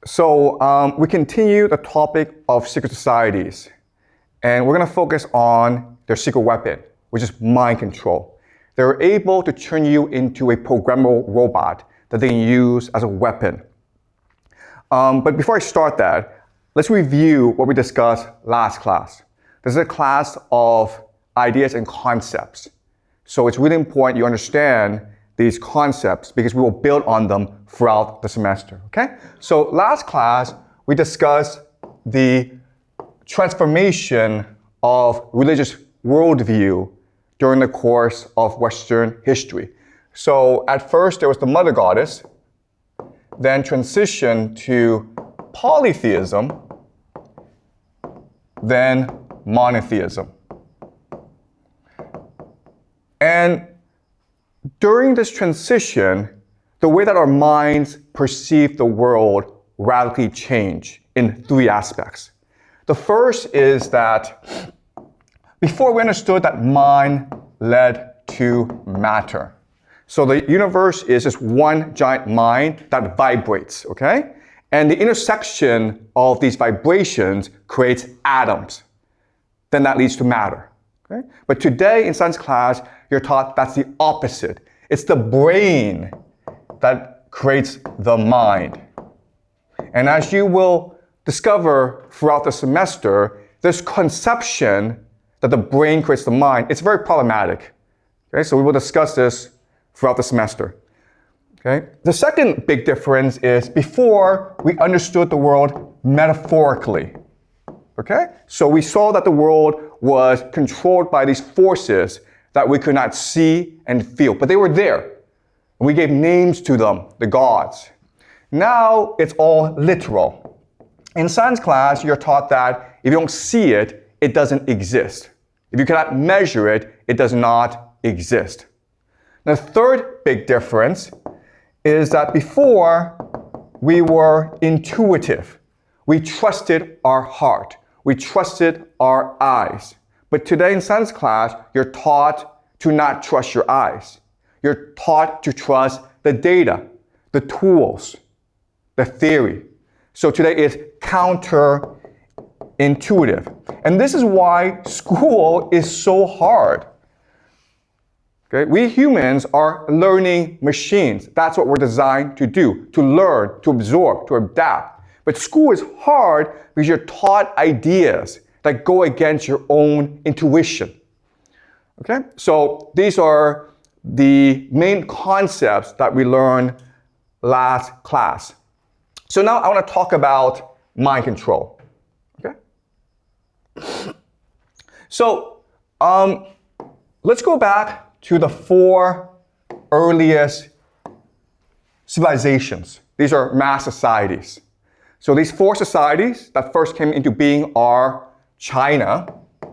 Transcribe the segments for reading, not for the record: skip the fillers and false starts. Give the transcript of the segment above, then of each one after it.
We continue the topic of secret societies, and we're going to focus on their secret weapon, which is mind control. They're able to turn you into a programmable robot that they can use as a weapon. But before I start that, let's review what we discussed last class. This is a class of ideas and concepts. So it's really important you understand these concepts because we will build on them throughout the semester, okay? So last class, we discussed the transformation of religious worldview during the course of Western history. So at first, there was the mother goddess, then transition to polytheism, then monotheism. And during this transition, the way that our minds perceive the world radically changed in three aspects. The first is that before we understood that mind led to matter. So the universe is just one giant mind that vibrates, okay? And the intersection of these vibrations creates atoms. Then that leads to matter. Okay? But today in science class, you're taught that's the opposite. It's the brain that creates the mind. And as you will discover throughout the semester, this conception that the brain creates the mind, it's very problematic. Okay? So we will discuss this throughout the semester. Okay? The second big difference is before we understood the world metaphorically. Okay? So we saw that the world was controlled by these forces that we could not see and feel, but they were there. We gave names to them, the gods. Now it's all literal. In science class, you're taught that if you don't see it, it doesn't exist. If you cannot measure it, it does not exist. The third big difference is that before we were intuitive. We trusted our heart. We trusted our eyes. But today in science class, you're taught to not trust your eyes. You're taught to trust the data, the tools, the theory. So today is counterintuitive. And this is why school is so hard. Okay? We humans are learning machines. That's what we're designed to do, to learn, to absorb, to adapt. But school is hard because you're taught ideas that go against your own intuition. Okay? So these are the main concepts that we learned last class. So now I want to talk about mind control. Okay? So let's go back to the four earliest civilizations. These are mass societies. So these four societies that first came into being are China,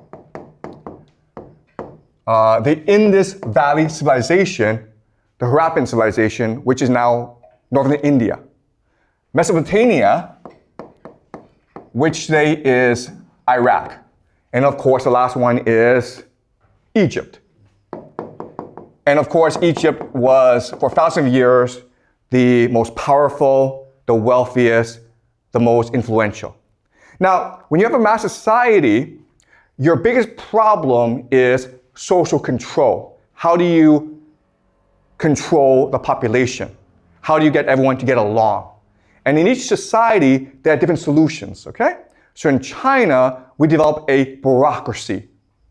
the Indus Valley Civilization, the Harappan Civilization, which is now northern India, Mesopotamia, which today is Iraq, and of course the last one is Egypt. And of course Egypt was, for thousands of years, the most powerful, the wealthiest, the most influential. Now, when you have a mass society, your biggest problem is social control. How do you control the population? How do you get everyone to get along? And in each society, there are different solutions, okay? So in China, we developed a bureaucracy.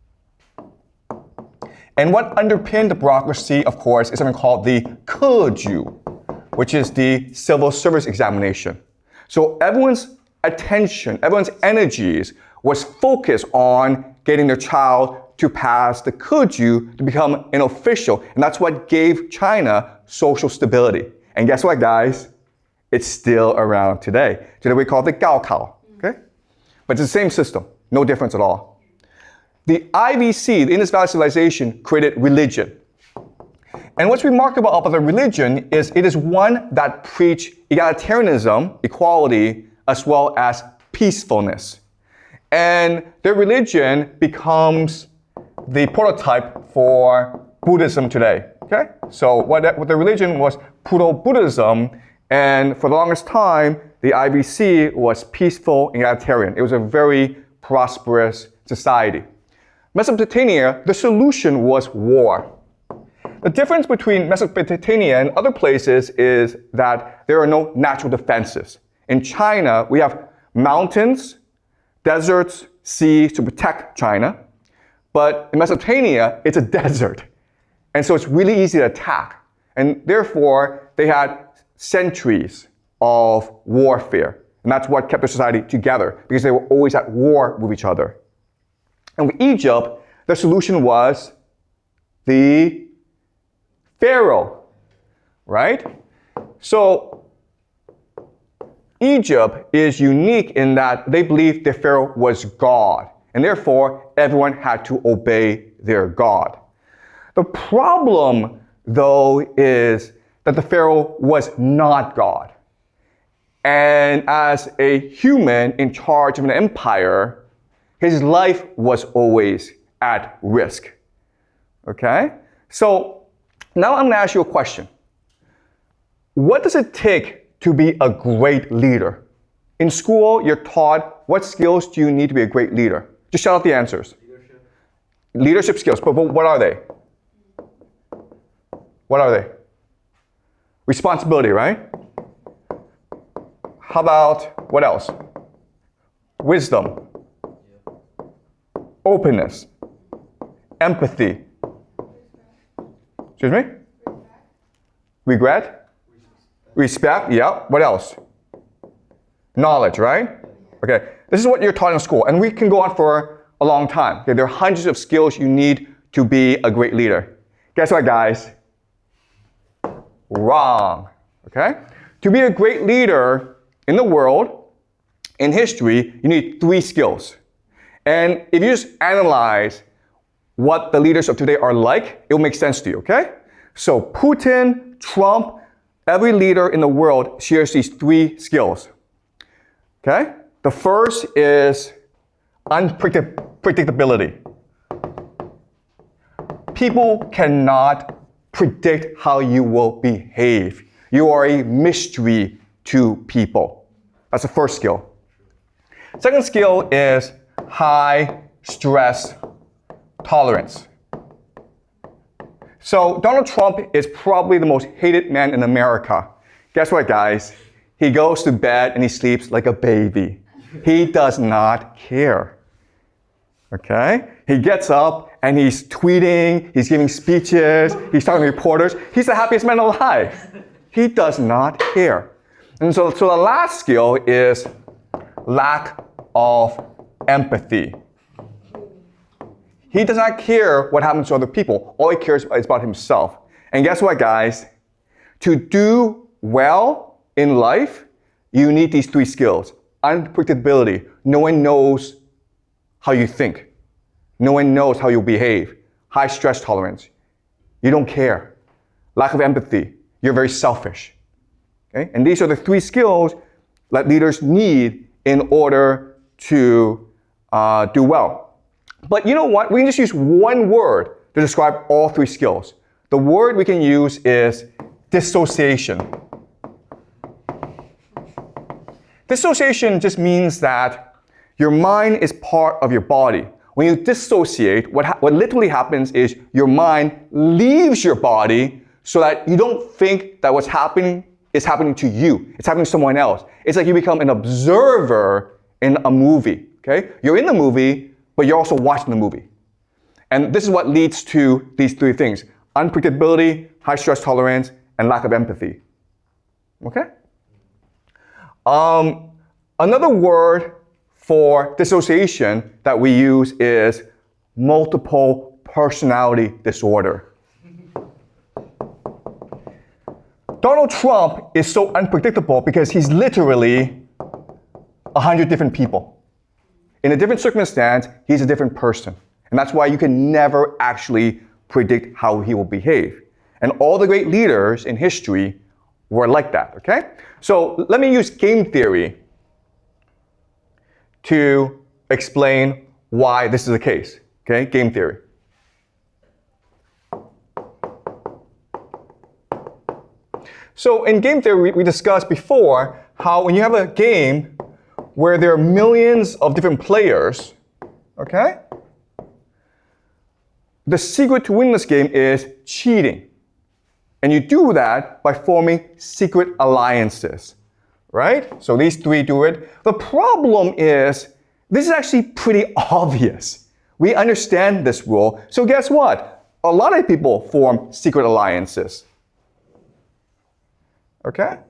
And what underpinned the bureaucracy, of course, is something called the Keju, which is the civil service examination. So everyone's attention, everyone's energies was focused on getting their child to pass the Keju to become an official. And that's what gave China social stability. And guess what, guys? It's still around today. Today we call it the Gaokao, okay? But it's the same system, no difference at all. The IVC, the Indus Valley Civilization, created religion. And what's remarkable about the religion is it is one that preached egalitarianism, equality, as well as peacefulness. And their religion becomes the prototype for Buddhism today. Okay? So what the religion was Proto-Buddhism, And for the longest time, the IBC was peaceful and egalitarian. It was a very prosperous society. Mesopotamia, the solution was war. The difference between Mesopotamia and other places is that there are no natural defenses. In China, we have mountains, deserts, seas to protect China. But in Mesopotamia, it's a desert. And so it's really easy to attack. And therefore, they had centuries of warfare. And that's what kept their society together, because they were always at war with each other. And with Egypt, the solution was the Pharaoh, right? So Egypt is unique in that they believed the Pharaoh was God, and therefore everyone had to obey their God. The problem, though, is that the Pharaoh was not God. And as a human in charge of an empire, his life was always at risk. Okay? So now I'm going to ask you a question. What does it take to be a great leader? In school, you're taught what skills do you need to be a great leader? Just shout out the answers. Leadership skills. But what are they? What are they? Responsibility, right? How about, what else? Wisdom. Openness. Empathy. Excuse me? Regret? Respect, yeah. What else? Knowledge, right? Okay, this is what you're taught in school, and we can go on for a long time. Okay, there are hundreds of skills you need to be a great leader. Guess what, guys? Wrong, okay? To be a great leader in the world, in history, you need 3 skills. And if you just analyze what the leaders of today are like, it will make sense to you, okay? So Putin, Trump, every leader in the world shares these 3 skills, okay? The first is unpredictability. People cannot predict how you will behave. You are a mystery to people. That's the first skill. Second skill is high stress tolerance. So Donald Trump is probably the most hated man in America. Guess what, guys? He goes to bed and he sleeps like a baby. He does not care. Okay? He gets up and he's tweeting, he's giving speeches, he's talking to reporters. He's the happiest man alive. He does not care. And so the last skill is lack of empathy. He does not care what happens to other people. All he cares is about himself. And guess what, guys? To do well in life, you need these 3 skills. Unpredictability. No one knows how you think. No one knows how you behave. High stress tolerance. You don't care. Lack of empathy. You're very selfish. Okay? And these are the 3 skills that leaders need in order to do well. But you know what? We can just use one word to describe all 3 skills. The word we can use is dissociation. Dissociation just means that your mind is part of your body. When you dissociate, what literally happens is your mind leaves your body so that you don't think that what's happening is happening to you. It's happening to someone else. It's like you become an observer in a movie. Okay? You're in the movie, but you're also watching the movie. And this is what leads to these 3 things: unpredictability, high stress tolerance, and lack of empathy. Okay? Another word for dissociation that we use is multiple personality disorder. Donald Trump is so unpredictable because he's literally 100 different people. In a different circumstance, he's a different person. And that's why you can never actually predict how he will behave. And all the great leaders in history were like that, okay? So let me use game theory to explain why this is the case, okay? Game theory. So in game theory, we discussed before how when you have a game where there are millions of different players, okay? The secret to win this game is cheating. And you do that by forming secret alliances, right? So these three do it. The problem is, this is actually pretty obvious. We understand this rule. So guess what? A lot of people form secret alliances. Okay?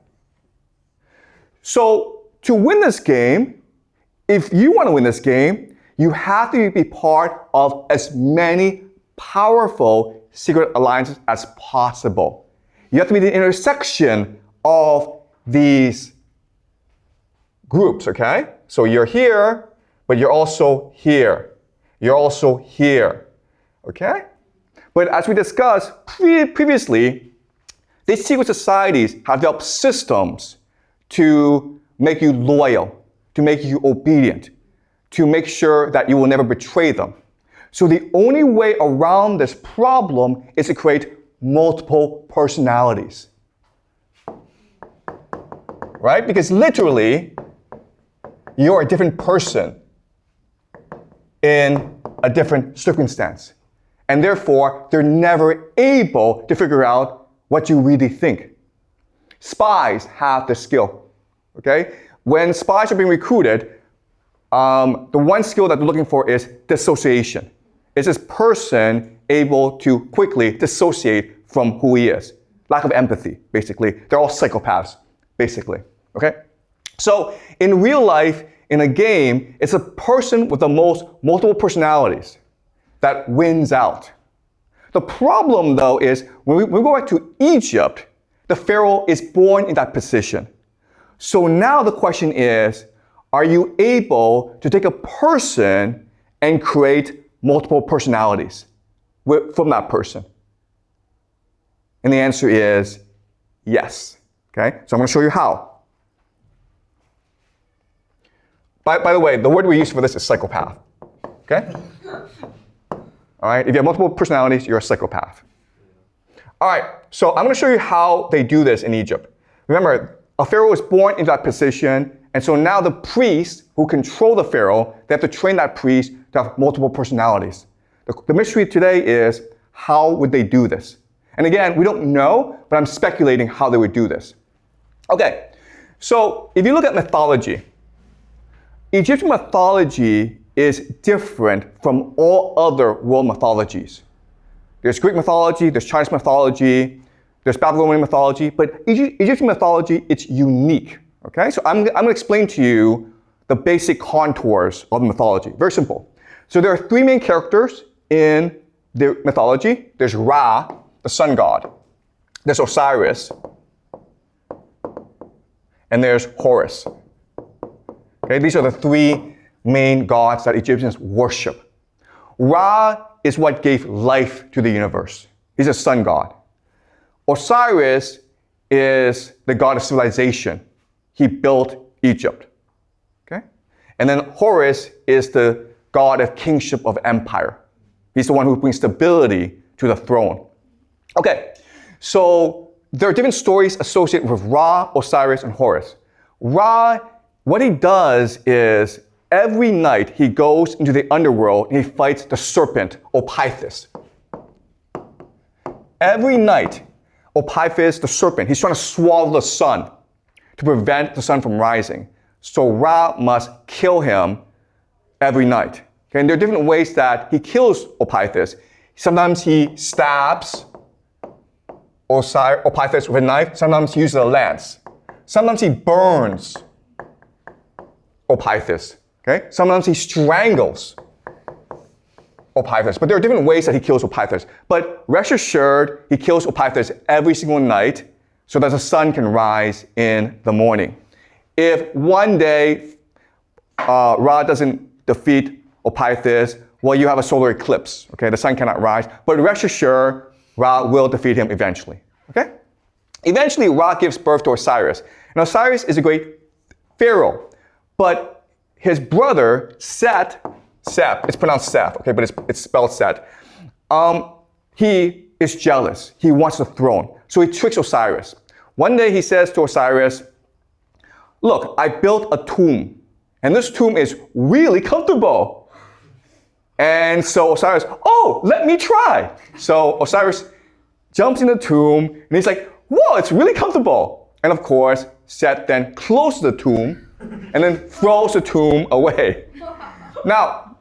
So to win this game, if you want to win this game, you have to be part of as many powerful secret alliances as possible. You have to be the intersection of these groups, okay? So you're here, but you're also here. You're also here, okay? But as we discussed previously, these secret societies have developed systems to make you loyal, to make you obedient, to make sure that you will never betray them. So the only way around this problem is to create multiple personalities. Right? Because literally, you're a different person in a different circumstance. And therefore, they're never able to figure out what you really think. Spies have the skill. Okay? When spies are being recruited, the one skill that they're looking for is dissociation. Is this person able to quickly dissociate from who he is? Lack of empathy, basically. They're all psychopaths, basically. Okay? So in real life, in a game, it's a person with the most multiple personalities that wins out. The problem, though, is when we go back to Egypt, the pharaoh is born in that position. So now the question is, are you able to take a person and create multiple personalities from that person? And the answer is yes. Okay? So I'm going to show you how. By the way, the word we use for this is psychopath. Okay? All right? If you have multiple personalities, you're a psychopath. All right. So I'm going to show you how they do this in Egypt. Remember, a pharaoh is born into that position, and so now the priests who control the pharaoh, they have to train that priest to have multiple personalities. The mystery today is, how would they do this? And again, we don't know, but I'm speculating how they would do this. Okay, so if you look at mythology, Egyptian mythology is different from all other world mythologies. There's Greek mythology, there's Chinese mythology, there's Babylonian mythology, but Egyptian mythology, it's unique. Okay, so I'm going to explain to you the basic contours of the mythology. Very simple. So there are three main characters in the mythology. There's Ra, the sun god. There's Osiris. And there's Horus. Okay, these are the three main gods that Egyptians worship. Ra is what gave life to the universe. He's a sun god. Osiris is the god of civilization. He built Egypt. Okay? And then Horus is the god of kingship of empire. He's the one who brings stability to the throne. Okay, so there are different stories associated with Ra, Osiris, and Horus. Ra, what he does is every night he goes into the underworld and he fights the serpent, Ophiuchus. Every night, Ophiuchus, the serpent, he's trying to swallow the sun to prevent the sun from rising. So Ra must kill him every night. Okay? And there are different ways that he kills Ophiuchus. Sometimes he stabs Ophiuchus with a knife. Sometimes he uses a lance. Sometimes he burns Ophiuchus. Okay? Sometimes he strangles Ophiuchus. But there are different ways that he kills Ophiuchus. But rest assured, he kills Ophiuchus every single night so that the sun can rise in the morning. If one day Ra doesn't defeat Ophiuchus, well, you have a solar eclipse. Okay, the sun cannot rise. But rest assured, Ra will defeat him eventually. Okay? Eventually, Ra gives birth to Osiris. And Osiris is a great pharaoh. But his brother, Seth, it's pronounced Seth, okay, but it's spelled Seth. He is jealous. He wants the throne. So he tricks Osiris. One day he says to Osiris, look, I built a tomb, and this tomb is really comfortable. And so Osiris, oh, let me try. So Osiris jumps in the tomb, and he's like, whoa, it's really comfortable. And of course, Set then closes the tomb, and then throws the tomb away. Now,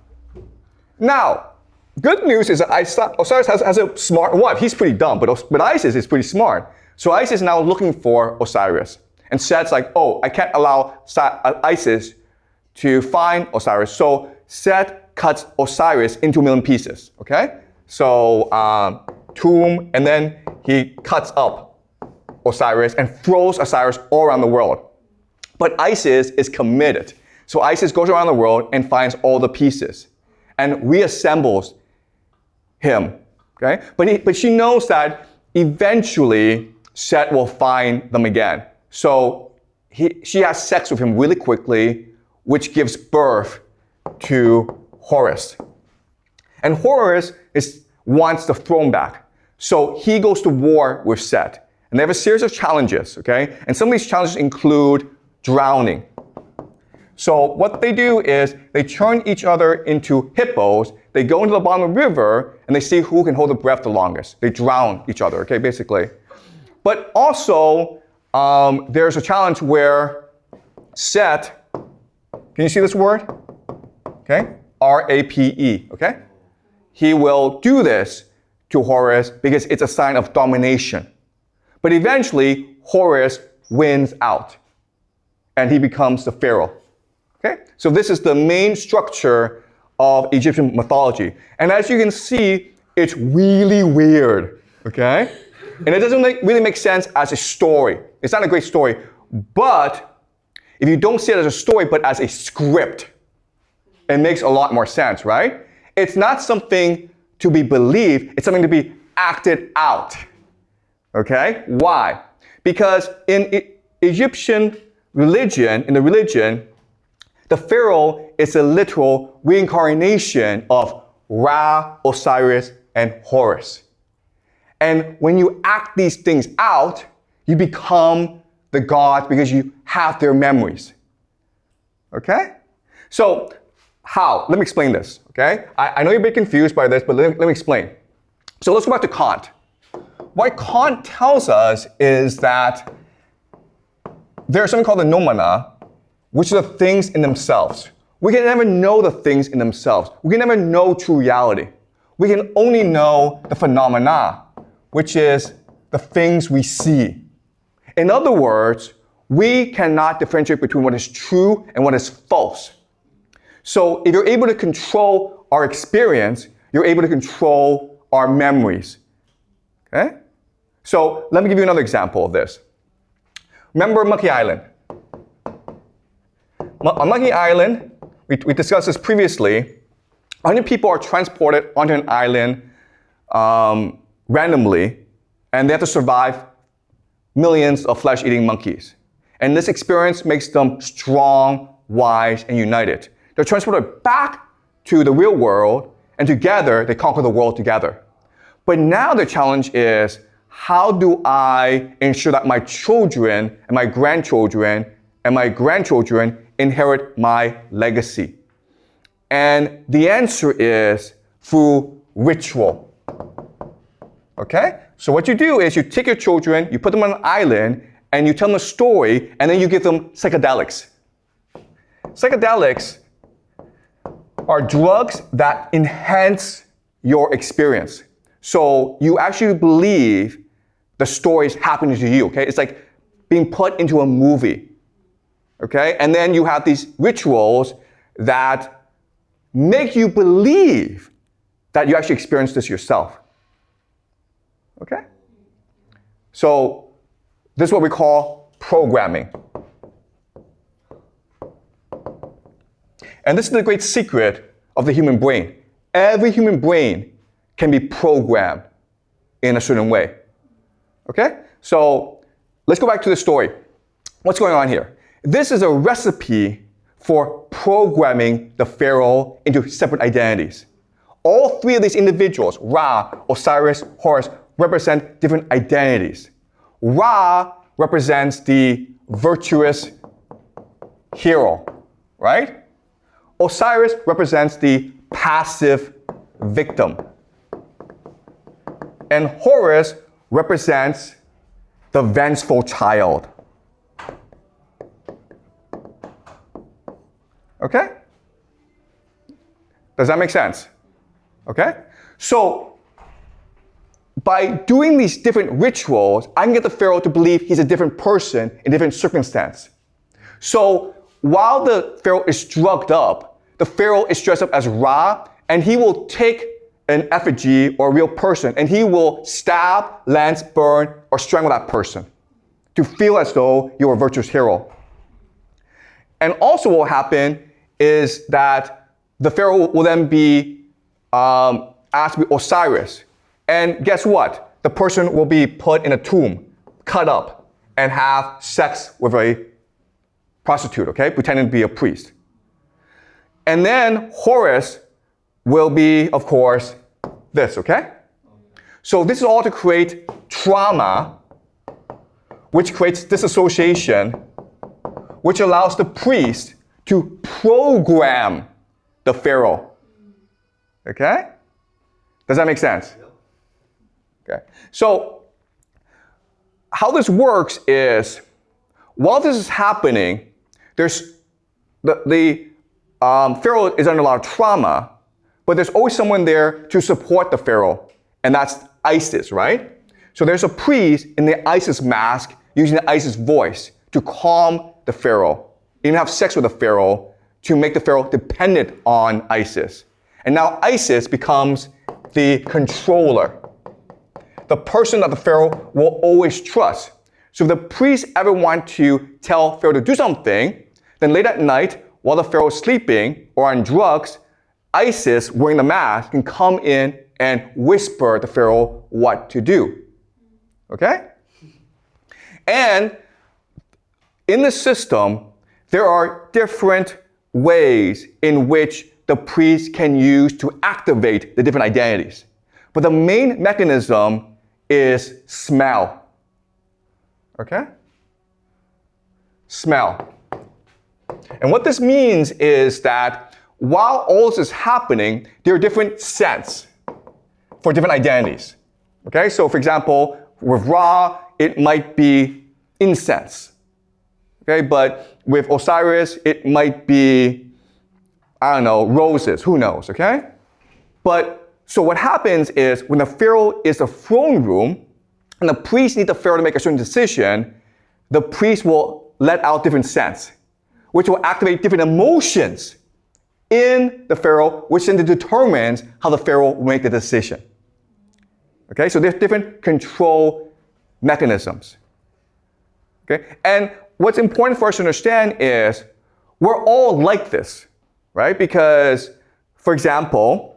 good news is that Osiris has a smart wife. He's pretty dumb, but Isis is pretty smart. So Isis is now looking for Osiris. And Set's like, oh, I can't allow Isis to find Osiris. So Set cuts Osiris into 1,000,000 pieces, okay? So tomb, and then he cuts up Osiris and throws Osiris all around the world. But Isis is committed. So Isis goes around the world and finds all the pieces and reassembles him, okay? But she knows that eventually Set will find them again. So she has sex with him really quickly, which gives birth to Horus. And Horus wants the throne back. So he goes to war with Set. And they have a series of challenges, okay? And some of these challenges include drowning. So what they do is they turn each other into hippos. They go into the bottom of the river, and they see who can hold the breath the longest. They drown each other, okay, basically. But also, there's a challenge where Set, can you see this word? Okay, R-A-P-E, okay? He will do this to Horus because it's a sign of domination. But eventually, Horus wins out, and he becomes the pharaoh. Okay? So this is the main structure of Egyptian mythology. And as you can see, it's really weird, okay? And it doesn't really make sense as a story. It's not a great story. But if you don't see it as a story, but as a script, it makes a lot more sense, right? It's not something to be believed. It's something to be acted out. Okay? Why? Because in Egyptian religion, the pharaoh is a literal reincarnation of Ra, Osiris, and Horus. And when you act these things out, you become the gods because you have their memories. Okay? So, how? Let me explain this, okay? I know you're a bit confused by this, but let me explain. So let's go back to Kant. What Kant tells us is that there's something called the noumena, which are the things in themselves. We can never know the things in themselves. We can never know true reality. We can only know the phenomena, which is the things we see. In other words, we cannot differentiate between what is true and what is false. So if you're able to control our experience, you're able to control our memories. Okay? So let me give you another example of this. Remember Monkey Island? On Monkey Island, we discussed this previously. 100 people are transported onto an island randomly, and they have to survive millions of flesh-eating monkeys. And this experience makes them strong, wise, and united. They're transported back to the real world, and together they conquer the world together. But now the challenge is, how do I ensure that my children and my grandchildren inherit my legacy? And the answer is through ritual. Okay? So what you do is you take your children, you put them on an island, and you tell them a story, and then you give them psychedelics. Psychedelics are drugs that enhance your experience. So you actually believe the story is happening to you, okay? It's like being put into a movie, okay? And then you have these rituals that make you believe that you actually experienced this yourself, okay? So this is what we call programming. And this is the great secret of the human brain. Every human brain can be programmed in a certain way. Okay? So let's go back to the story. What's going on here? This is a recipe for programming the pharaoh into separate identities. All three of these individuals, Ra, Osiris, Horus, represent different identities. Ra represents the virtuous hero, right? Osiris represents the passive victim. And Horus represents the vengeful child. Okay? Does that make sense? Okay? So, by doing these different rituals, I can get the pharaoh to believe he's a different person in different circumstance. So, while the pharaoh is drugged up, the pharaoh is dressed up as Ra, and he will take an effigy or a real person, and he will stab, lance, burn, or strangle that person to feel as though you're a virtuous hero. And also what will happen is that the pharaoh will then be asked to be Osiris. And guess what? The person will be put in a tomb, cut up, and have sex with a prostitute, okay? Pretending to be a priest. And then Horus will be, of course, this, okay? So this is all to create trauma, which creates disassociation, which allows the priest to program the pharaoh. Okay? Does that make sense? Okay. So how this works is, while this is happening, there's the pharaoh is under a lot of trauma, but there's always someone there to support the pharaoh, and that's Isis, right? So there's a priest in the Isis mask using the Isis voice to calm the pharaoh, even have sex with the pharaoh to make the pharaoh dependent on Isis. And now Isis becomes the controller, the person that the pharaoh will always trust. So if the priest ever want to tell pharaoh to do something, then late at night, while the pharaoh is sleeping or on drugs, Isis, wearing the mask, can come in and whisper to pharaoh what to do. Okay? And in the system, there are different ways in which the priest can use to activate the different identities. But the main mechanism is smell. Okay? Smell. And what this means is that while all this is happening, there are different scents for different identities. Okay? So for example, with Ra, it might be incense. Okay? But with Osiris, it might be, I don't know, roses. Who knows? Okay? But so what happens is when the pharaoh is the throne room and the priest need the pharaoh to make a certain decision, the priest will let out different scents, which will activate different emotions in the pharaoh, which then determines how the pharaoh will make the decision. Okay, so there's different control mechanisms. Okay, and what's important for us to understand is we're all like this, right? Because, for example,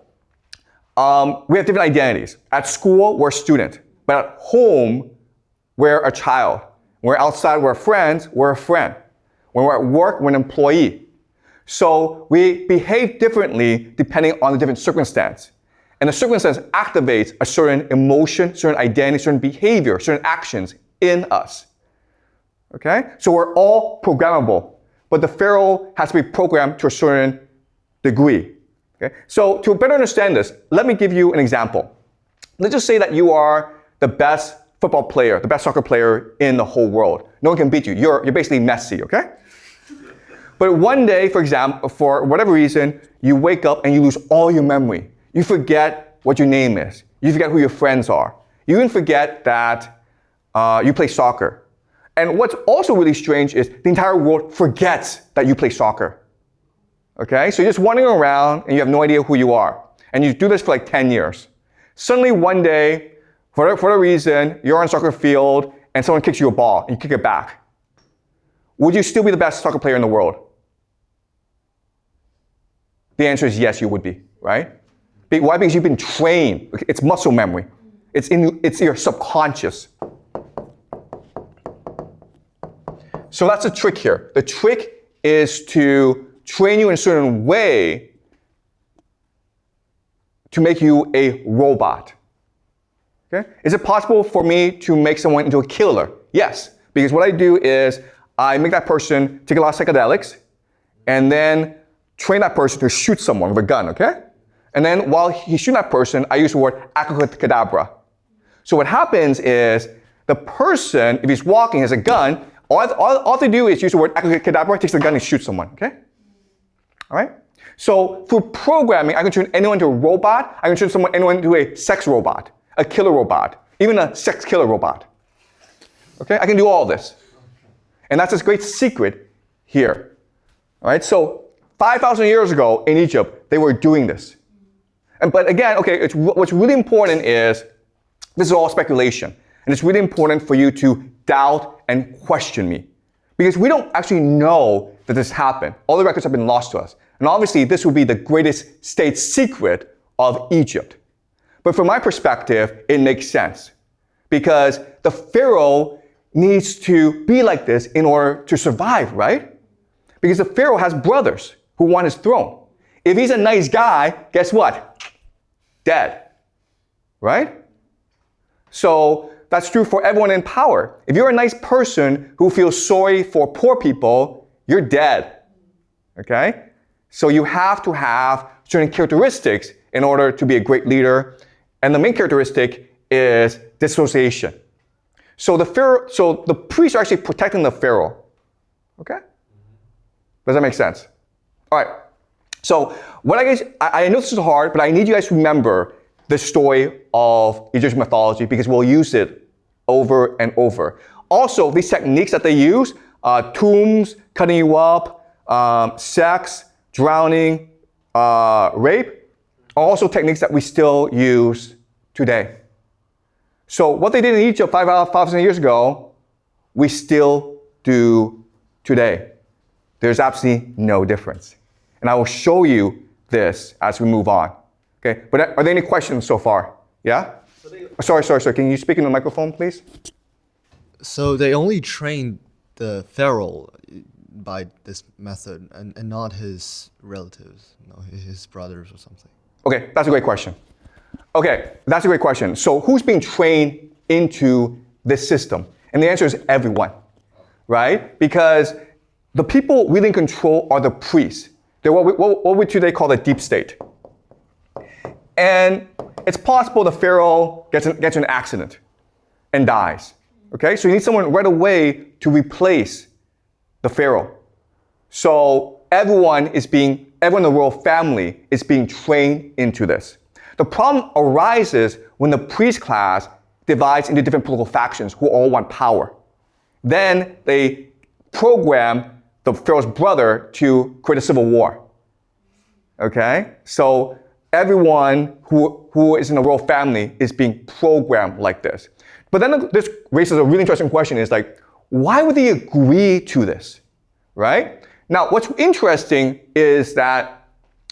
we have different identities. At school, we're a student, but at home, we're a child. When we're outside, we're friends, we're a friend. When we're at work, we're an employee. So we behave differently depending on the different circumstance. And the circumstance activates a certain emotion, certain identity, certain behavior, certain actions in us. Okay? So we're all programmable, but the pharaoh has to be programmed to a certain degree. Okay? So to better understand this, let me give you an example. Let's just say that you are the best football player, the best soccer player in the whole world. No one can beat you. You're basically Messi, okay? But one day, for example, for whatever reason, you wake up and you lose all your memory. You forget what your name is. You forget who your friends are. You even forget that you play soccer. And what's also really strange is the entire world forgets that you play soccer. Okay? So you're just wandering around and you have no idea who you are. And you do this for like 10 years. Suddenly one day, for a reason, you're on a soccer field and someone kicks you a ball and you kick it back. Would you still be the best soccer player in the world? The answer is yes, you would be, right? Why? Because you've been trained. It's muscle memory. It's your subconscious. So that's the trick here. The trick is to train you in a certain way to make you a robot. Okay? Is it possible for me to make someone into a killer? Yes, Because what I do is I make that person take a lot of psychedelics and then train that person to shoot someone with a gun, okay? And then while he's shooting that person, I use the word abracadabra. So what happens is the person, if he's walking, has a gun, all they do is use the word abracadabra, takes the gun and shoots someone, okay? All right? So through programming, I can turn anyone into a robot. I can turn anyone into a sex robot, a killer robot, even a sex killer robot. Okay? I can do all this. And that's this great secret here. All right? So 5,000 years ago in Egypt, they were doing this. But again, okay, what's really important is, this is all speculation. And it's really important for you to doubt and question me. Because we don't actually know that this happened. All the records have been lost to us. And obviously, this will be the greatest state secret of Egypt. But from my perspective, it makes sense. Because the Pharaoh needs to be like this in order to survive, right? Because the Pharaoh has brothers who want his throne. If he's a nice guy, guess what? Dead, right? So that's true for everyone in power. If you're a nice person who feels sorry for poor people, you're dead, okay? So you have to have certain characteristics in order to be a great leader. And the main characteristic is dissociation. So the priests are actually protecting the Pharaoh, okay? Does that make sense? All right. So I know this is hard, but I need you guys to remember the story of Egyptian mythology because we'll use it over and over. Also, these techniques that they use, tombs, cutting you up, sex, drowning, rape, are also techniques that we still use today. So what they did in Egypt 5,000 years ago, we still do today. There's absolutely no difference. And I will show you this as we move on. Okay, but are there any questions so far? Yeah? Sorry. Can you speak in the microphone, please? So they only trained the Pharaoh by this method and not his relatives, his brothers or something. Okay, that's a great question. So who's being trained into this system? And the answer is everyone, right? Because the people really in control are the priests. They're what we today call the deep state. And it's possible the Pharaoh gets an accident and dies. Okay, so you need someone right away to replace the Pharaoh. So everyone in the royal family is being trained into this. The problem arises when the priest class divides into different political factions who all want power. Then they program the Pharaoh's brother to create a civil war. Okay? So everyone who is in the royal family is being programmed like this. But then this raises a really interesting question is like, why would they agree to this? Right? Now, what's interesting is that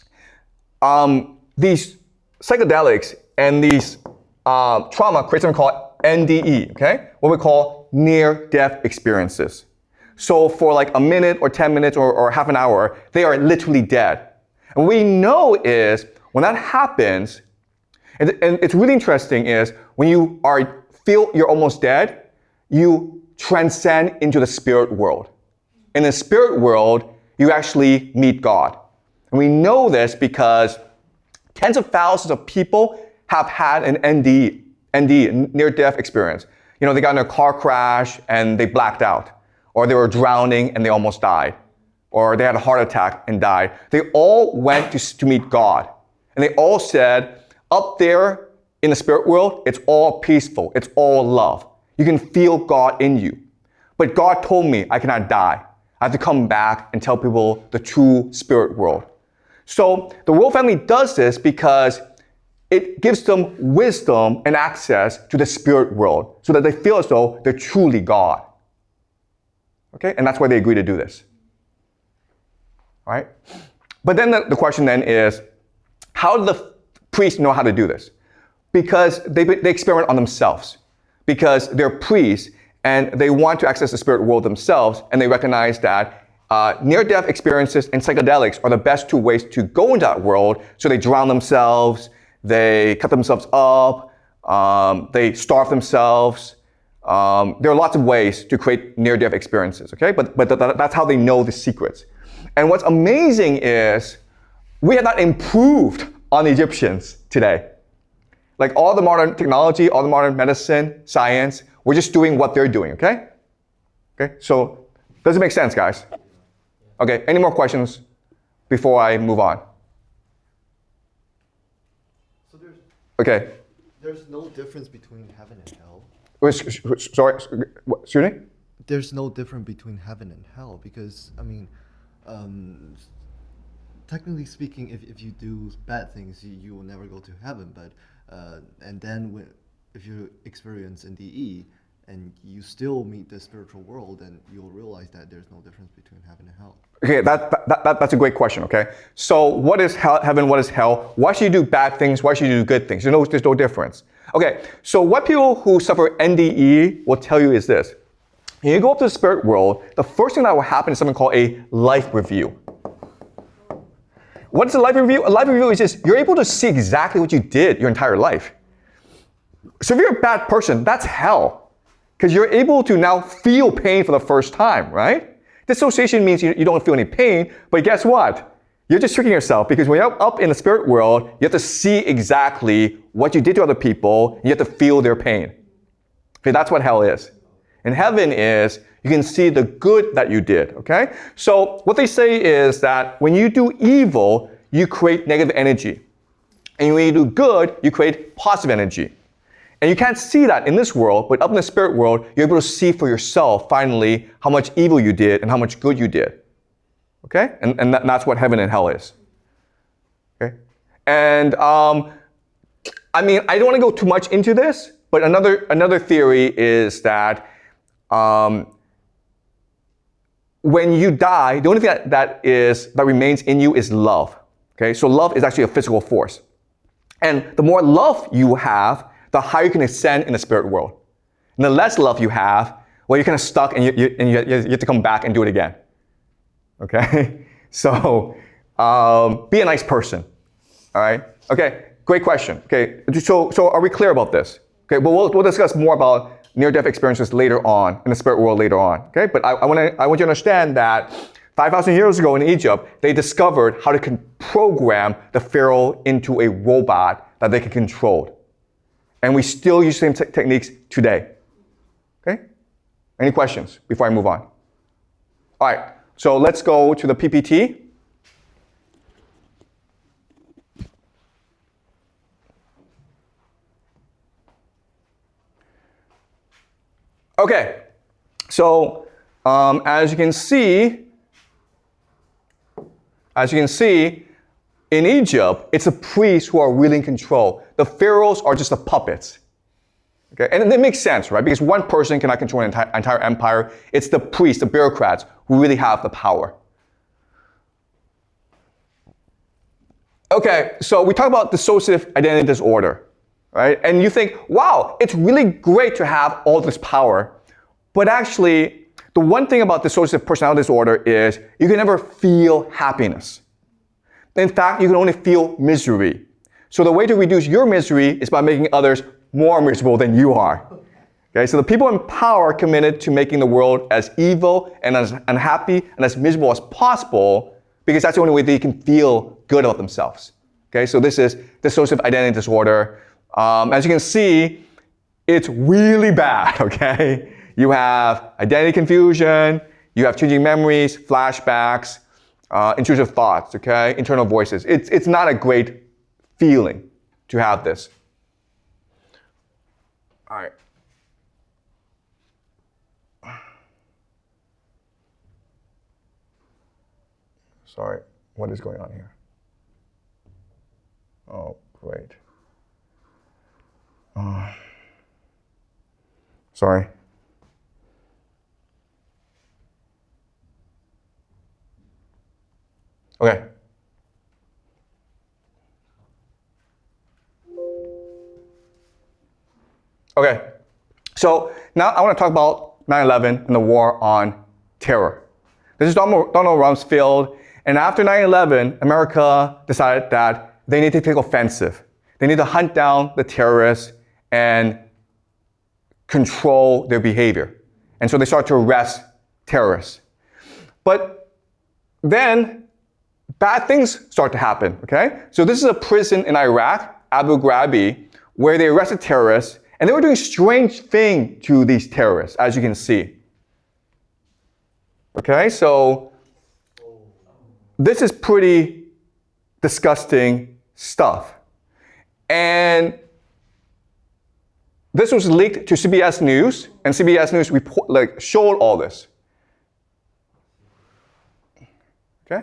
these psychedelics and these trauma create something called NDE, okay? What we call near-death experiences. So for like a minute or 10 minutes or half an hour, they are literally dead. And what we know is when that happens, and it's really interesting is when you feel you're almost dead, you transcend into the spirit world. In the spirit world, you actually meet God. And we know this because tens of thousands of people have had an NDE, near-death experience. You know, they got in a car crash and they blacked out. Or they were drowning and they almost died. Or they had a heart attack and died. They all went to meet God. And they all said, up there in the spirit world, it's all peaceful. It's all love. You can feel God in you. But God told me I cannot die. I have to come back and tell people the true spirit world. So the royal family does this because it gives them wisdom and access to the spirit world so that they feel as though they're truly God. Okay? And that's why they agree to do this. All right? But then the question then is, how do the priests know how to do this? Because they experiment on themselves. Because they're priests and they want to access the spirit world themselves, and they recognize that near-death experiences and psychedelics are the best two ways to go into that world. So they drown themselves, they cut themselves up, they starve themselves, There are lots of ways to create near-death experiences, okay? But that's how they know the secrets. And what's amazing is we have not improved on the Egyptians today. Like all the modern technology, all the modern medicine, science, we're just doing what they're doing, okay? Okay, so does it make sense, guys? Okay, any more questions before I move on? So Okay. there's no difference between heaven and hell. Sorry, excuse me? There's no difference between heaven and hell because, I mean, technically speaking, if you do bad things, you will never go to heaven. But and then if you experience NDE and you still meet the spiritual world, then you'll realize that there's no difference between heaven and hell. Okay, that's a great question, okay? So what is heaven, what is hell? Why should you do bad things? Why should you do good things? There's no difference. Okay, so what people who suffer NDE will tell you is this. When you go up to the spirit world, the first thing that will happen is something called a life review. What is a life review? A life review is just, you're able to see exactly what you did your entire life. So if you're a bad person, that's hell. Because you're able to now feel pain for the first time, right? Dissociation means you don't feel any pain, but guess what? You're just tricking yourself because when you're up in the spirit world, you have to see exactly what you did to other people, and you have to feel their pain. Okay, that's what hell is. And heaven is, you can see the good that you did, okay? So what they say is that when you do evil, you create negative energy. And when you do good, you create positive energy. And you can't see that in this world, but up in the spirit world, you're able to see for yourself, finally, how much evil you did and how much good you did. Okay? And that's what heaven and hell is. Okay? And, I mean, I don't want to go too much into this, but another theory is that when you die, the only thing that remains in you is love. Okay? So love is actually a physical force. And the more love you have, the higher you can ascend in the spirit world. And the less love you have, well, you're kind of stuck and you have to come back and do it again. Okay? So, be a nice person. All right? Okay, great question. Okay, so are we clear about this? Okay, well, we'll discuss more about near-death experiences later on, in the spirit world later on. Okay, but I want you to understand that 5,000 years ago in Egypt, they discovered how to program the pharaoh into a robot that they can control. And we still use the same techniques today. Okay? Any questions before I move on? All right, so let's go to the PPT. Okay, so as you can see, in Egypt, it's the priests who are really in control. The pharaohs are just the puppets. Okay, and it makes sense, right? Because one person cannot control an entire empire. It's the priests, the bureaucrats, who really have the power. Okay, so we talk about dissociative identity disorder, right? And you think, wow, it's really great to have all this power. But actually, the one thing about dissociative personality disorder is you can never feel happiness. In fact, you can only feel misery. So the way to reduce your misery is by making others more miserable than you are. Okay, so the people in power are committed to making the world as evil and as unhappy and as miserable as possible because that's the only way they can feel good about themselves. Okay, so this is dissociative identity disorder. As you can see, it's really bad, okay? You have identity confusion, you have changing memories, flashbacks, intrusive thoughts, okay? Internal voices. It's not a great feeling to have this. All right. Sorry, what is going on here? Oh, great. Sorry. Okay. Okay. So now I want to talk about 9/11 and the war on terror. This is Donald Rumsfeld. And after 9/11, America decided that they need to take offensive. They need to hunt down the terrorists and control their behavior. And so they start to arrest terrorists. But then bad things start to happen, okay? So this is a prison in Iraq, Abu Ghraib, where they arrested terrorists, and they were doing strange things to these terrorists, as you can see. Okay, so this is pretty disgusting stuff. And this was leaked to CBS News, and CBS News showed all this. Okay?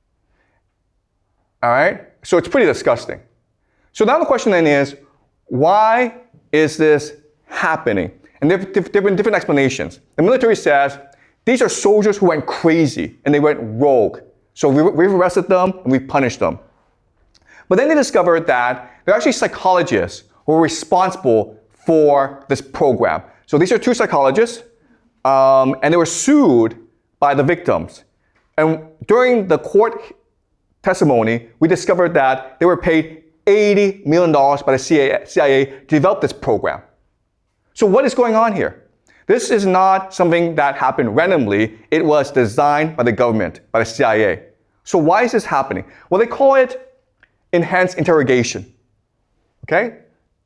All right? So it's pretty disgusting. So now the question then is, why is this happening? And there have been different explanations. The military says, these are soldiers who went crazy, and they went rogue. So we've arrested them, and we've punished them. But then they discovered that they're actually psychologists who were responsible for this program. So these are two psychologists, and they were sued by the victims. And during the court testimony, we discovered that they were paid $80 million by the CIA to develop this program. So what is going on here? This is not something that happened randomly. It was designed by the government, by the CIA. So why is this happening? Well, they call it enhanced interrogation. Okay?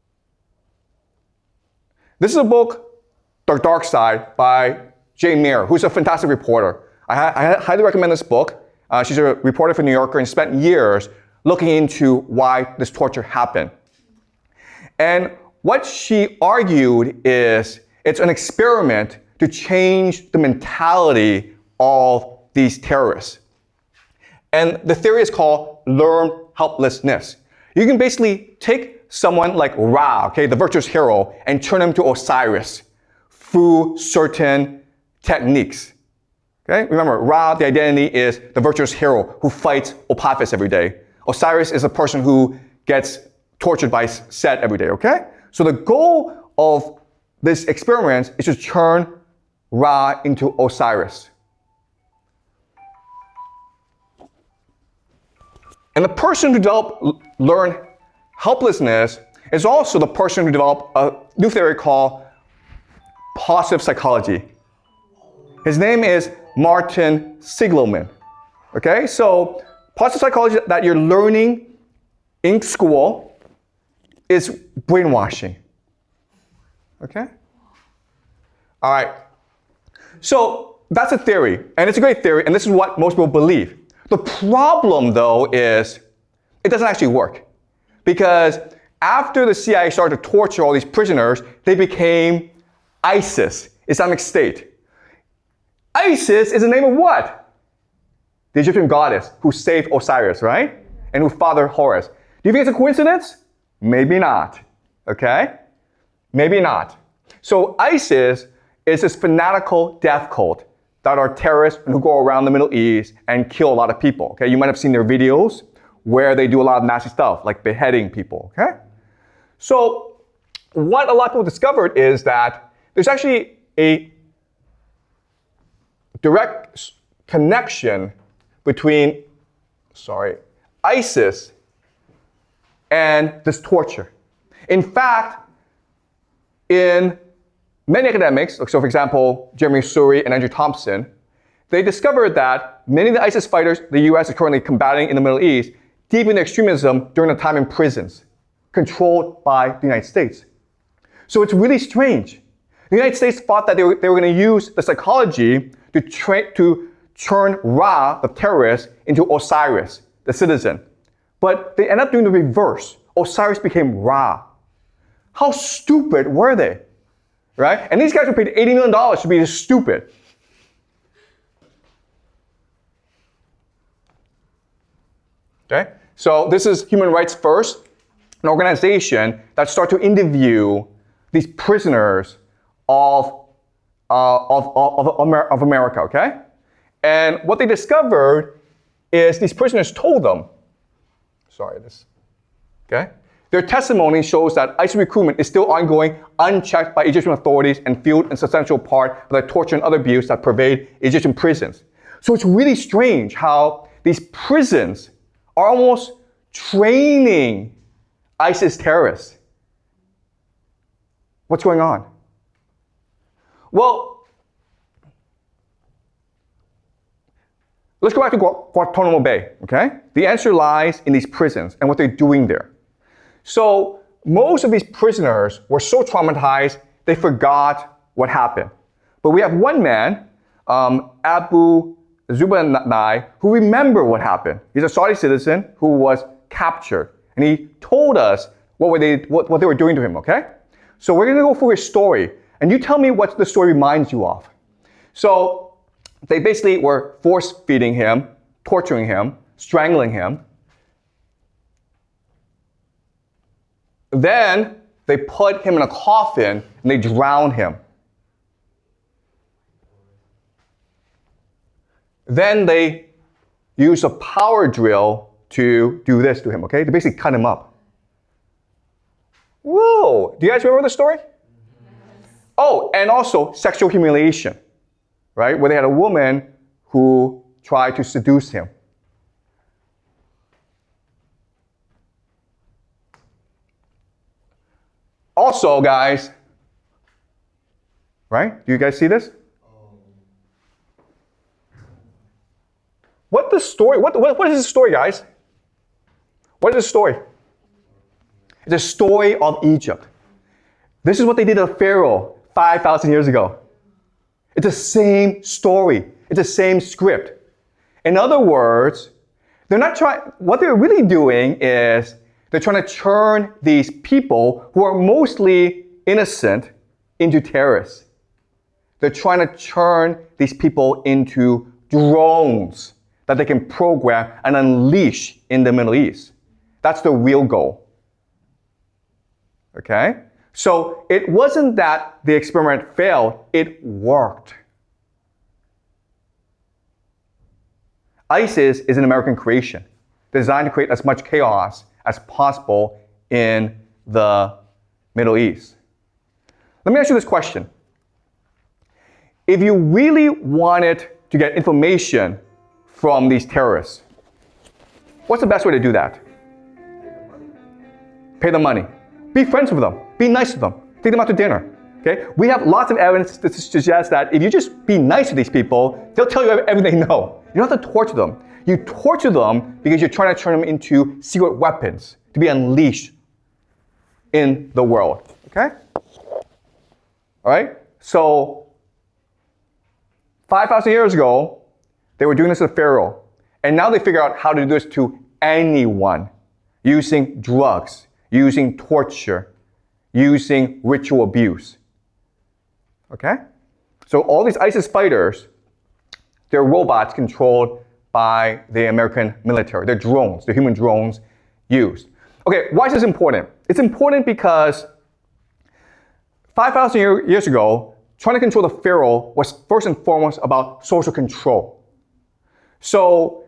This is a book, The Dark Side, by Jane Mayer, who's a fantastic reporter. I highly recommend this book. She's a reporter for New Yorker and spent years looking into why this torture happened. And what she argued is it's an experiment to change the mentality of these terrorists. And the theory is called learned helplessness. You can basically take someone like Ra, okay, the virtuous hero, and turn him to Osiris through certain techniques. Okay? Remember, Ra, the identity, is the virtuous hero who fights Apophis every day. Osiris is a person who gets tortured by Set every day, okay? So the goal of this experiment is to turn Ra into Osiris. And the person who learned helplessness is also the person who developed a new theory called positive psychology. His name is Martin Seligman. Okay, so positive psychology that you're learning in school is brainwashing. Okay? All right. So that's a theory, and it's a great theory, and this is what most people believe. The problem, though, is it doesn't actually work. Because after the CIA started to torture all these prisoners, they became ISIS, Islamic State. Isis is the name of what? The Egyptian goddess who saved Osiris, right? And who fathered Horus. Do you think it's a coincidence? Maybe not. Okay? Maybe not. So ISIS is this fanatical death cult that are terrorists who go around the Middle East and kill a lot of people. Okay? You might have seen their videos where they do a lot of nasty stuff, like beheading people. Okay? So what a lot of people discovered is that there's actually a direct connection between, ISIS and this torture. In fact, in many academics, so for example, Jeremy Suri and Andrew Thompson, they discovered that many of the ISIS fighters the US is currently combating in the Middle East deepened their extremism during the time in prisons, controlled by the United States. So it's really strange. The United States thought that they were going to use the psychology to turn Ra, the terrorist, into Osiris, the citizen. But they ended up doing the reverse. Osiris became Ra. How stupid were they? Right? And these guys were paid $80 million to be this stupid. Okay? So this is Human Rights First, an organization that started to interview these prisoners of America, okay? And what they discovered is these prisoners told them, okay? Their testimony shows that ISIS recruitment is still ongoing, unchecked by Egyptian authorities, and fueled in substantial part by the torture and other abuse that pervade Egyptian prisons. So it's really strange how these prisons are almost training ISIS terrorists. What's going on? Well, let's go back to Guantanamo Bay, okay? The answer lies in these prisons and what they're doing there. So most of these prisoners were so traumatized, they forgot what happened. But we have one man, Abu Zubaydah, who remembered what happened. He's a Saudi citizen who was captured. And he told us what they were doing to him, okay? So we're going to go through his story. And you tell me what the story reminds you of. So they basically were force-feeding him, torturing him, strangling him. Then they put him in a coffin and they drowned him. Then they used a power drill to do this to him, okay? They basically cut him up. Whoa! Do you guys remember the story? Yes. Oh, and also sexual humiliation, right? Where they had a woman who tried to seduce him. Also, guys, right? Do you guys see this? What is the story, guys? What is the story? It's a story of Egypt. This is what they did to Pharaoh 5,000 years ago. It's the same story. It's the same script. In other words, what they're really doing is they're trying to turn these people who are mostly innocent into terrorists. They're trying to turn these people into drones that they can program and unleash in the Middle East. That's the real goal. Okay? So it wasn't that the experiment failed, it worked. ISIS is an American creation, designed to create as much chaos as possible in the Middle East. Let me ask you this question. If you really wanted to get information from these terrorists, what's the best way to do that? Pay them money. Be friends with them. Be nice to them. Take them out to dinner. Okay? We have lots of evidence to suggest that if you just be nice to these people, they'll tell you everything they know. You don't have to torture them. You torture them because you're trying to turn them into secret weapons to be unleashed in the world. Okay? All right? So, 5,000 years ago, they were doing this to Pharaoh. And now they figure out how to do this to anyone using drugs, using torture, using ritual abuse. Okay? So all these ISIS fighters, they're robots controlled by the American military. They're drones, they're human drones used. Okay, why is this important? It's important because 5,000 years ago, trying to control the Pharaoh was first and foremost about social control. So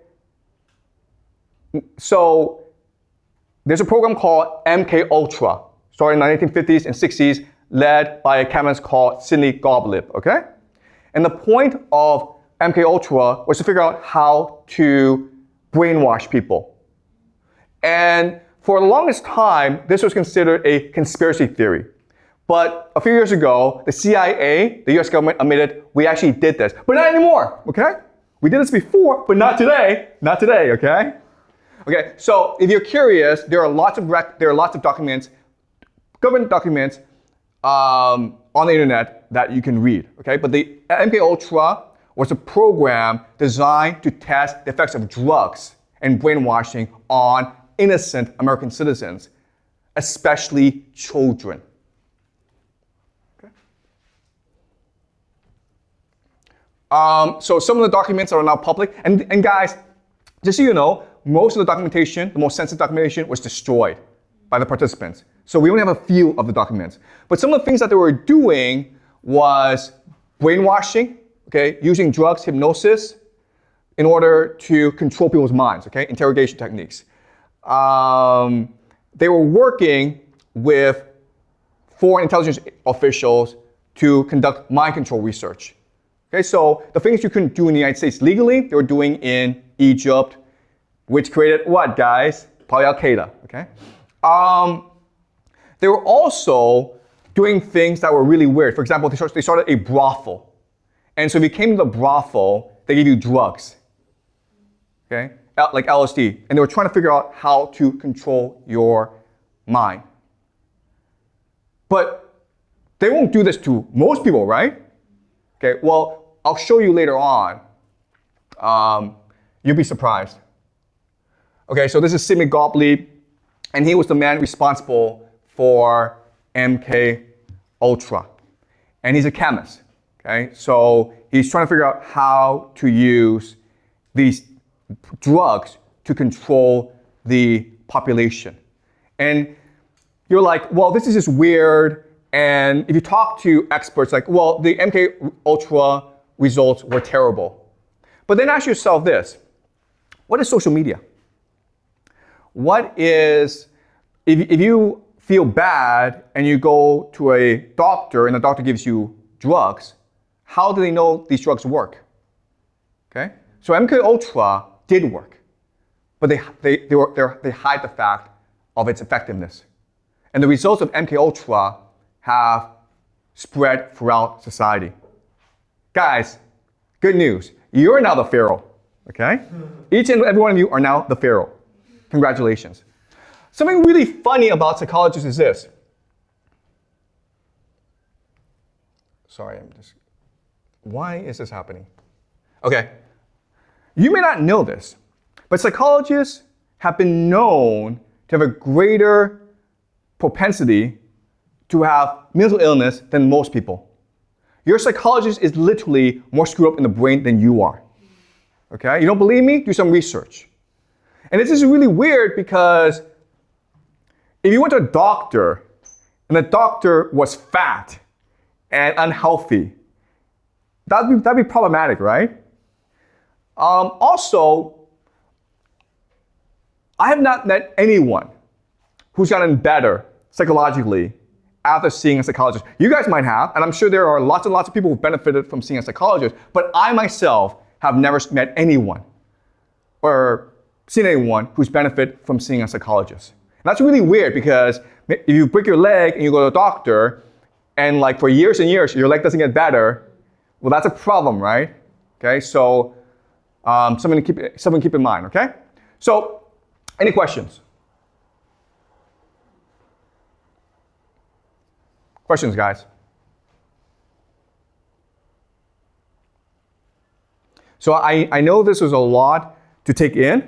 there's a program called MK Ultra, started in the 1950s and 60s, led by a chemist called Sidney Gottlieb, okay? And the point of MK Ultra was to figure out how to brainwash people. And for the longest time, this was considered a conspiracy theory. But a few years ago, the CIA, the US government, admitted we actually did this. But not anymore, okay? We did this before, but not today. Not today, okay? Okay, so if you're curious, there are lots of documents, government documents, on the internet that you can read, okay? But the MK Ultra was a program designed to test the effects of drugs and brainwashing on innocent American citizens, especially children. Okay. So some of the documents are now public, and guys, just so you know, most of the documentation, the most sensitive documentation, was destroyed by the participants. So we only have a few of the documents. But some of the things that they were doing was brainwashing, okay, using drugs, hypnosis, in order to control people's minds, okay, interrogation techniques. They were working with foreign intelligence officials to conduct mind control research. Okay, so the things you couldn't do in the United States legally, they were doing in Egypt, which created what, guys? Probably Al-Qaeda, okay? They were also doing things that were really weird. For example, they started a brothel. And so if you came to the brothel, they gave you drugs, okay? Like LSD. And they were trying to figure out how to control your mind. But they won't do this to most people, right? Okay, well, I'll show you later on. You'll be surprised. Okay, so this is Sidney Gottlieb, and he was the man responsible for MK Ultra. And he's a chemist, okay? So he's trying to figure out how to use these drugs to control the population. And you're like, well, this is just weird. And if you talk to experts, like, well, the MK Ultra results were terrible. But then ask yourself this, what is social media? What is, if you feel bad and you go to a doctor and the doctor gives you drugs, how do they know these drugs work? Okay? So MK Ultra did work, but they hide the fact of its effectiveness. And the results of MK Ultra have spread throughout society. Guys, good news. You're now the pharaoh, okay? Each and every one of you are now the pharaoh. Congratulations. Something really funny about psychologists is this. Sorry, why is this happening? Okay. You may not know this, but psychologists have been known to have a greater propensity to have mental illness than most people. Your psychologist is literally more screwed up in the brain than you are. Okay? You don't believe me? Do some research. And this is really weird because if you went to a doctor and the doctor was fat and unhealthy, that'd be problematic, right? Also, I have not met anyone who's gotten better psychologically after seeing a psychologist. You guys might have, and I'm sure there are lots and lots of people who benefited from seeing a psychologist, but I myself have never met anyone or seen anyone who's benefited from seeing a psychologist. And that's really weird because if you break your leg and you go to a doctor and like for years and years your leg doesn't get better, well, that's a problem, right? Okay, so something to keep in mind, okay? So, any questions? Questions, guys? So I know this was a lot to take in,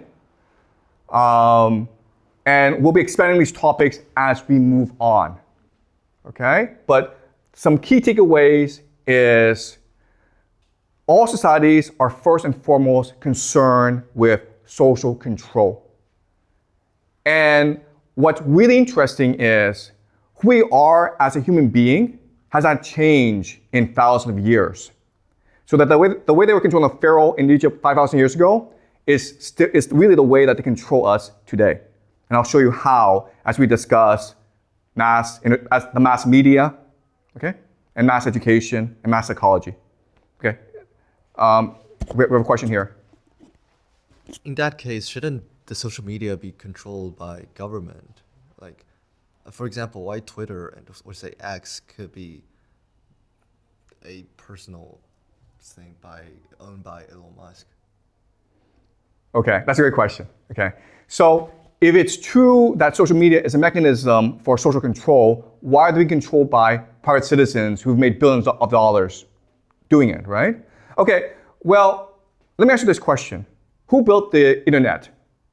and we'll be expanding these topics as we move on, okay? But some key takeaways is all societies are first and foremost concerned with social control. And what's really interesting is who we are as a human being has not changed in thousands of years. So that the way they were controlling the Pharaoh in Egypt 5,000 years ago is really the way that they control us today. And I'll show you how as we discuss the mass media, okay, and mass education and mass psychology. Okay, we have a question here. In that case, shouldn't the social media be controlled by government? Like, for example, why Twitter and or say X could be a personal thing owned by Elon Musk? Okay, that's a great question. Okay, so if it's true that social media is a mechanism for social control, why are they controlled by private citizens who've made billions of dollars doing it, right? Okay, well, let me ask you this question. Who built the internet?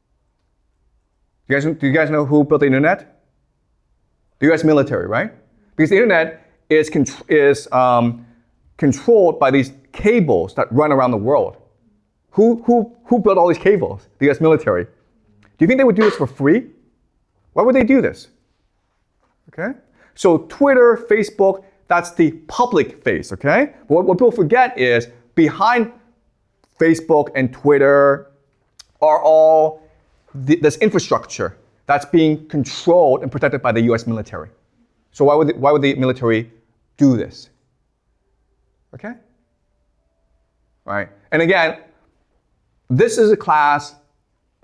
Do you guys know who built the internet? The US military, right? Because the internet is controlled by these cables that run around the world. Who built all these cables? The US military. Do you think they would do this for free? Why would they do this? Okay? So Twitter, Facebook, that's the public face, okay? But what people forget is behind Facebook and Twitter are all this infrastructure that's being controlled and protected by the US military. So why would the military do this? Okay? Right? And again, this is a class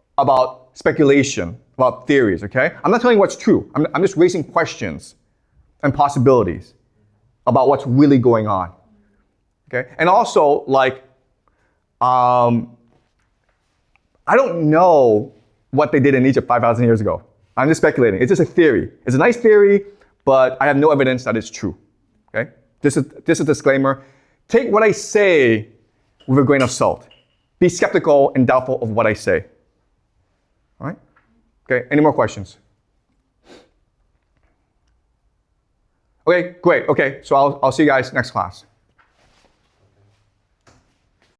about speculation, about theories, okay? I'm not telling you what's true. I'm just raising questions, and possibilities about what's really going on. Okay? And also, like, I don't know what they did in Egypt 5,000 years ago. I'm just speculating. It's just a theory. It's a nice theory, but I have no evidence that it's true. Okay? This is a disclaimer. Take what I say with a grain of salt. Be skeptical and doubtful of what I say. All right? Okay, any more questions? Okay, great. Okay, so I'll see you guys next class.